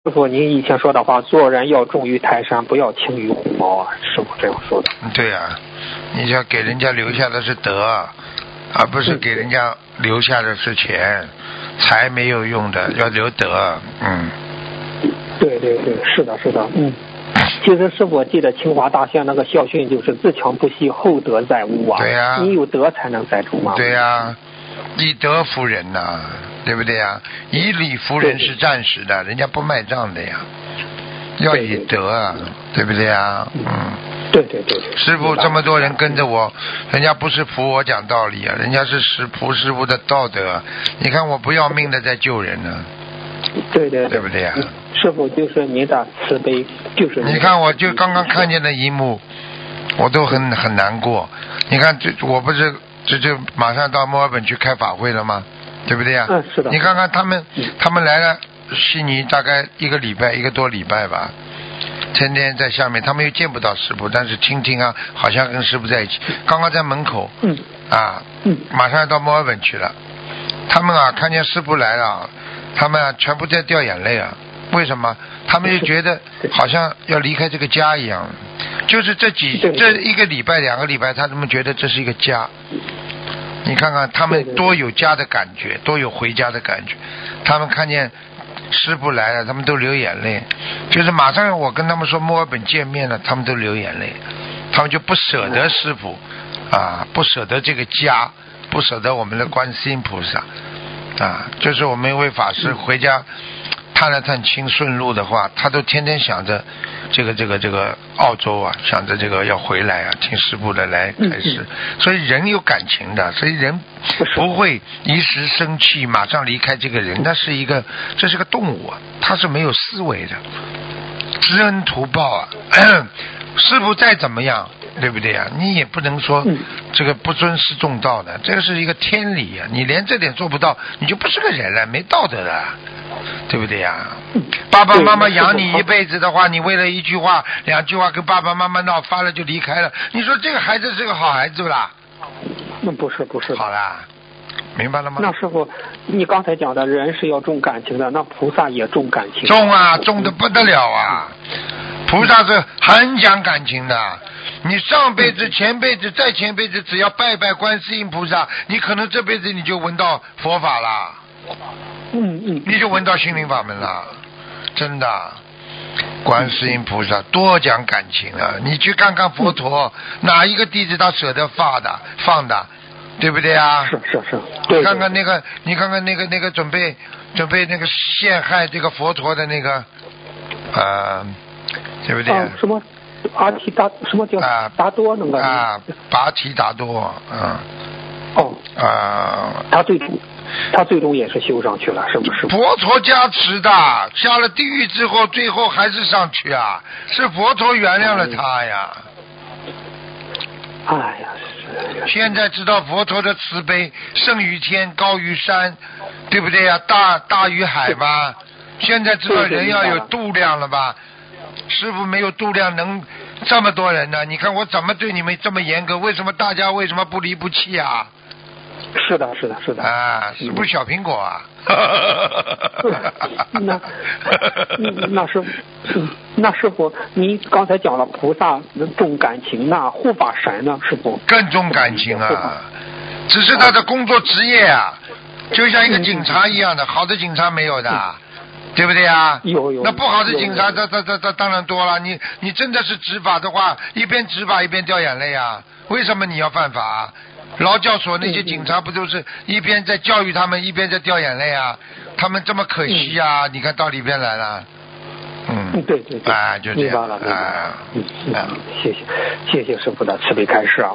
师傅，您以前说的话，做人要重于泰山，不要轻于鸿毛啊，师傅这样说的。 对呀，你要给人家留下的是德，而不是给人家留下的是钱，财没有用的，要留德。 对对对，是的，是的，其实师傅我记得清华大学那个校训就是自强不息，厚德载物啊。 对呀， 你有德才能载主嘛。 对呀，以德服人呐，对不对呀？以理服人是暂时的，人家不卖账的呀。要以德啊，对不对呀？ 对对对。 师傅这么多人跟着我，人家不是服我讲道理啊，人家是服师傅的道德。你看我不要命的在救人呢。 对对对， 对不对呀？ 师傅就是您的慈悲，就是你看我就刚刚看见的一幕，我都很难过。你看我不是这马上到墨尔本去开法会了吗？对不对呀？ 是的。 你看看他们来了悉尼大概一个多礼拜吧，天天在下面，他们又见不到师父，但是听啊，好像跟师父在一起。刚刚在门口，马上要到墨尔本去了，他们啊看见师父来了，他们啊全部在掉眼泪啊。为什么？他们就觉得好像要离开这个家一样，就是这一个礼拜2个礼拜，他们觉得这是一个家。你看看他们多有家的感觉，多有回家的感觉。他们看见师父来了，他们都流眼泪。就是马上我跟他们说墨尔本见面了，他们都流眼泪。他们就不舍得师父啊，不舍得这个家，不舍得我们的观世音菩萨啊。就是我们一位法师回家探了探亲顺路的话，他都天天想着这个澳洲啊，想着这个要回来啊，听师父的来开始。所以人有感情的，所以人不会一时生气马上离开这个人，这是个动物啊，他是没有思维的，知恩图报啊。师父再怎么样，对不对啊？你也不能说这个不尊师重道的，这个是一个天理啊！你连这点做不到，你就不是个人了，没道德的。对不对呀？爸爸妈妈养你一辈子的话，你为了1句话2句话跟爸爸妈妈闹翻了就离开了，你说这个孩子是个好孩子不啦？ 那不是。 好啦，明白了吗？ 那师傅，你刚才讲的人是要重感情的，那菩萨也重感情。 重啊，重的不得了啊！菩萨是很讲感情的。你上辈子、前辈子、再前辈子，只要拜观世音菩萨，你可能这辈子你就闻到佛法了。你就闻到心灵法门了，真的。观世音菩萨多讲感情啊！你去看看佛陀，哪一个弟子他舍得放的，对不对啊？ 是。 你看看那个准备那个陷害这个佛陀的那个对不对？ 什么阿提达什么叫达多那个拔提达多他最终也是修上去了，是不是？ 佛陀加持的，下了地狱之后，最后还是上去啊！是佛陀原谅了他呀。 哎呀， 现在知道佛陀的慈悲胜于天，高于山，对不对呀？大于海吧。现在知道人要有度量了吧？师父没有度量，能这么多人呢？你看我怎么对你们这么严格？为什么大家不离不弃啊？ 是的。 啊，是不是小苹果啊？ 那师傅，您刚才讲了菩萨重感情，那护法神呢？师傅更重感情啊，只是他的工作职业啊，就像一个警察一样的，好的警察没有的。对不对啊？ 有。 那不好的警察，他当然多了。你真的是执法的话，一边执法一边掉眼泪啊！为什么你要犯法？劳教所那些警察不都是一边在教育他们，一边在掉眼泪啊？他们这么可惜啊！你看到里边来了。 对。 就这样。 明白了。谢谢师傅的慈悲开示啊。